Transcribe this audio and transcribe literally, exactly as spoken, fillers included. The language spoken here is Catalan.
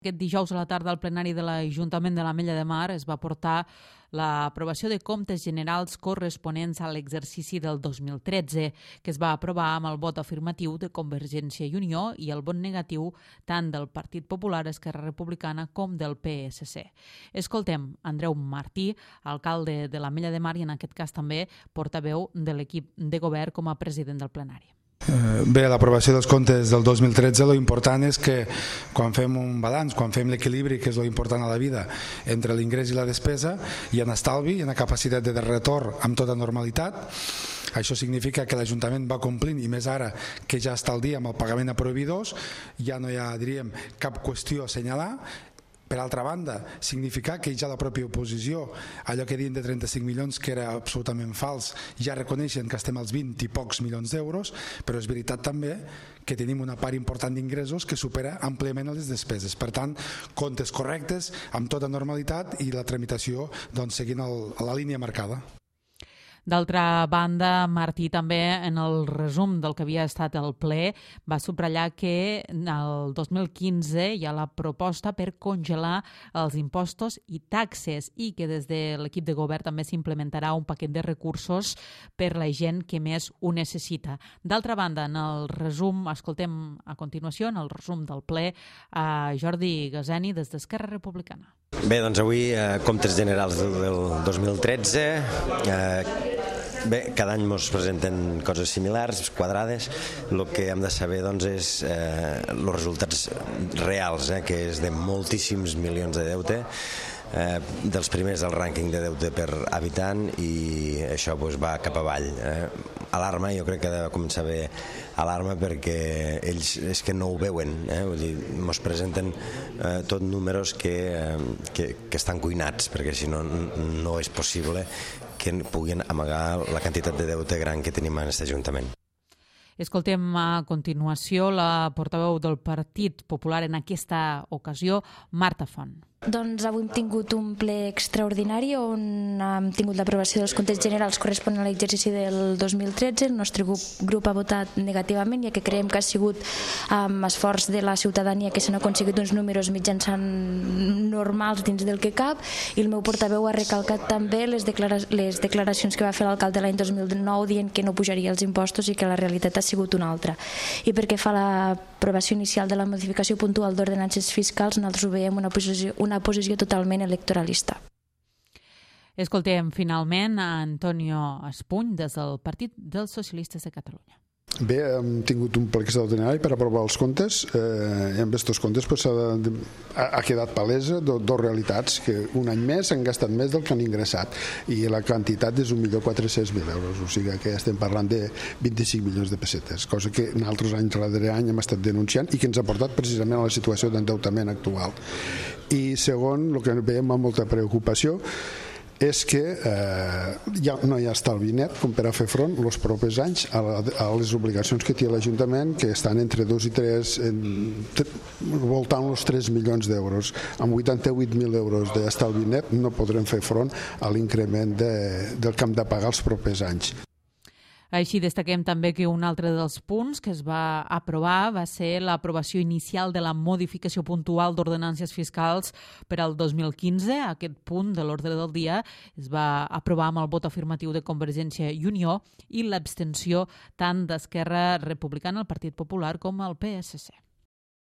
Aquest dijous a la tarda al plenari de l'Ajuntament de l'Ametlla de Mar es va portar l'aprovació de comptes generals corresponents a l'exercici del dos mil tretze, que es va aprovar amb el vot afirmatiu de Convergència i Unió i el vot negatiu tant del Partit Popular, Esquerra Republicana com del P S C. Escoltem Andreu Martí, alcalde de l'Ametlla de Mar i en aquest cas també portaveu de l'equip de govern com a president del plenari. Bé, l'aprovació dels comptes del dos mil tretze, lo important és que quan fem un balanç, quan fem l'equilibri, que és lo important a la vida, entre l'ingrés i la despesa, hi ha un estalvi, hi ha una capacitat de retorn amb tota normalitat. Això significa que l'Ajuntament va complint, i més ara que ja està al dia amb el pagament a proveïdors, ja no hi ha, diríem, cap qüestió a assenyalar. Per altra banda, significa que ja la pròpia oposició, allò que diuen de trenta-cinc milions, que era absolutament fals, ja reconeixen que estem als vint i pocs milions d'euros, però és veritat també que tenim una part important d'ingressos que supera àmpliament les despeses. Per tant, comptes correctes, amb tota normalitat i la tramitació doncs, seguint el, la línia marcada. D'altra banda, Martí també en el resum del que havia estat el ple va subratllar que el dos mil quinze hi ha la proposta per congelar els impostos i taxes i que des de l'equip de govern també s'implementarà un paquet de recursos per la gent que més ho necessita. D'altra banda, en el resum, escoltem a continuació, en el resum del ple, a Jordi Gaseni des d'Esquerra Republicana. Bé, doncs avui, eh, comptes generals del, del dos mil tretze, eh, bé, cada any ens presenten coses similars, quadrades. El que hem de saber doncs, és eh, els resultats reals, eh, que és de moltíssims milions de deute, eh, dels primers del rànquing de deute per habitant, i això doncs, va cap avall. Eh. Alarma, jo crec que ha de començar a haver alarma perquè ells és que no ho veuen, eh? Vull dir, ens presenten eh, tot números que, eh, que, que estan cuinats, perquè si no no és possible que puguin amagar la quantitat de deute gran que tenim en aquest Ajuntament. Escoltem a continuació la portaveu del Partit Popular en aquesta ocasió, Marta Font. Doncs avui hem tingut un ple extraordinari on hem tingut l'aprovació dels comptes generals corresponent a l'exercici del dos mil tretze. El nostre grup, grup ha votat negativament, ja que creiem que ha sigut amb esforç de la ciutadania que s'han aconseguit uns números mitjançant normals dins del que cap, i el meu portaveu ha recalcat també les, declara les declaracions que va fer l'alcalde l'any dos mil nou dient que no pujaria els impostos i que la realitat ha sigut una altra. I perquè fa l'aprovació inicial de la modificació puntual d'ordenances fiscals, nosaltres ho veiem una posició, una posició totalment electoralista. Escoltem finalment a Antonio Espuny des del Partit dels Socialistes de Catalunya. Bé, hem tingut un ple extraordinari per aprovar els comptes. Eh, en aquests comptes pues, ha, ha, ha quedat palesa dos do realitats, que un any més han gastat més del que han ingressat i la quantitat és un milió quatre-cents mil euros, o sigui que estem parlant de vint-i-cinc milions de pessetes, cosa que en altres anys darrere any hem estat denunciant i que ens ha portat precisament a la situació d'endeutament actual. I segon, el que veiem amb molta preocupació és que eh, ja no hi ha estalvi net com per a fer front els propers anys a, la, a les obligacions que té l'Ajuntament, que estan entre dos i tres, en, voltant els tres milions d'euros. Amb vuitanta-vuit mil euros d'estalvi net no podrem fer front a l'increment de, del que hem de pagar els propers anys. Així destaquem també que un altre dels punts que es va aprovar va ser l'aprovació inicial de la modificació puntual d'ordenances fiscals per al dos mil quinze. Aquest punt de l'ordre del dia es va aprovar amb el vot afirmatiu de Convergència i Unió i l'abstenció tant d'Esquerra Republicana, el Partit Popular, com el P S C.